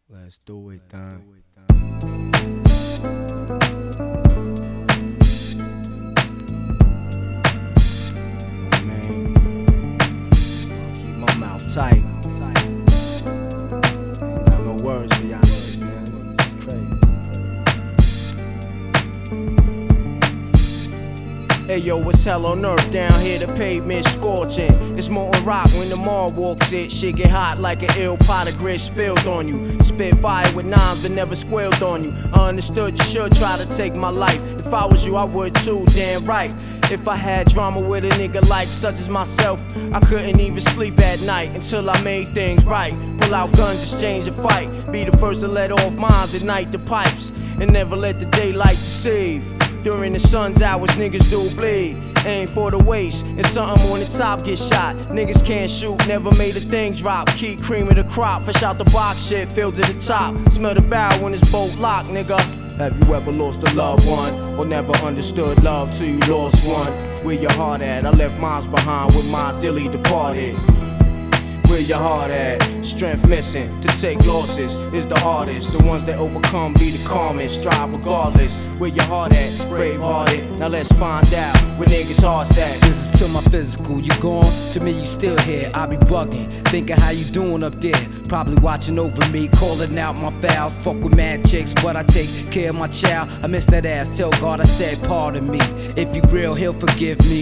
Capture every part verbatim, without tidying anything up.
Let's do it, Don. Man, keep my mouth tight. Ain't got no words for y'all niggas, man. This is crazy. Hey yo, it's hell on earth down here, the pavement scorching. It's molten rock when the mall walks it. Shit get hot like an ill pot of grit spilled on you. Spit fire with nines but never squealed on you. I understood you should try to take my life. If I was you, I would too, damn right. If I had drama with a nigga like such as myself, I couldn't even sleep at night until I made things right. Pull out guns, exchange a fight. Be the first to let off mines, ignite the pipes, and never let the daylight deceive. During the sun's hours, niggas do bleed. Aim for the waist, and something on the top get shot. Niggas can't shoot, never made a thing drop. Keep cream of the crop, fish out the box, shit filled to the top. Smell the barrel when it's bolt locked, nigga. Have you ever lost a loved one, or never understood love till you lost one? Where your heart at? I left mine behind with my dilly departed. Where your heart at? Strength missing, to take losses is the hardest. The ones that overcome be the calmest, strive regardless. Where your heart at? Brave hearted. Now let's find out where niggas' hearts at. This is to my physical, you gone, to me you still here. I be bugging, thinking how you doing up there. Probably watching over me, calling out my fouls. Fuck with mad chicks, but I take care of my child. I miss that ass, tell God I said pardon me. If you real, he'll forgive me.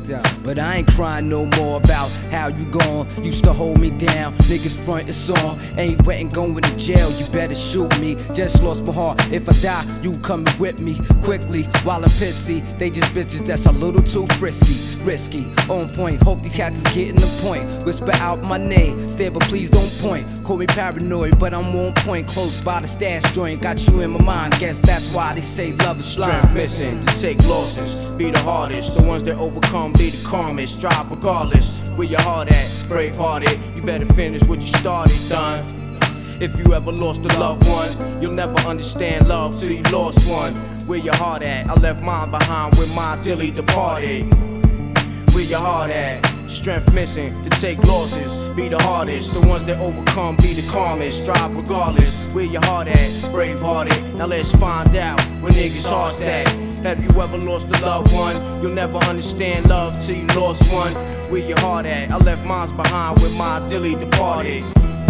But I ain't crying no more about how you gone. Used to hold me down, niggas front it's on. Ain't wet and going to jail, you better shoot me. Just lost my heart, if I die, you coming with me. Quickly, while I'm pissy, they just bitches that's a little too frisky. Risky, on point, hope these cats is getting the point. Whisper out my name, stare but please don't point. Call me paranoid, but I'm on point. Close by the stash joint, got you in my mind. Guess that's why they say love is blind. Strength missing, to take losses, be the hardest. The ones that overcome be the calmest, strive regardless. Where your heart at? Brave hearted. You better finish what you started, done. If you ever lost a loved one, you'll never understand love till you lost one. Where your heart at? I left mine behind with my dilly departed. Where your heart at? Strength missing, to take losses, be the hardest. The ones that overcome be the calmest, strive regardless. Where your heart at? Brave hearted. Now let's find out where niggas' hearts at. Have you ever lost a loved one? You'll never understand love till you lost one. Where your heart at? I left mine behind with my dilly departed.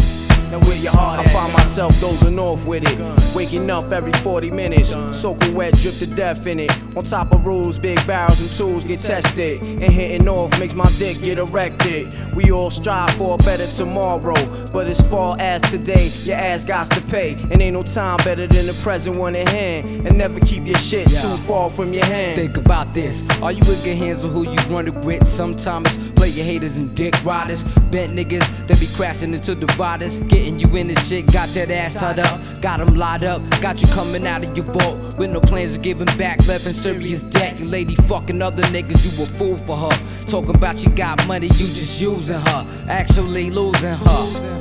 Now where your heart at? I find myself dozing off with it, waking up every forty minutes, soaking wet, drip to death in it. On top of rules, big barrels and tools get tested, and hitting off makes my dick get erected. We all strive for a better tomorrow, but as far as today, your ass got to pay. And ain't no time better than the present one in hand. And never keep your shit too far from your hand. Think about this, are you with good hands on who you running with? Sometimes play your haters and dick riders, bent niggas that be crashing into dividers. Getting you in this shit, got that ass hut up, got them lied up, got you coming out of your vault with no plans of giving back, left in serious debt. Your lady fucking other niggas, you a fool for her. Talking about you got money, you just using her, actually losing her.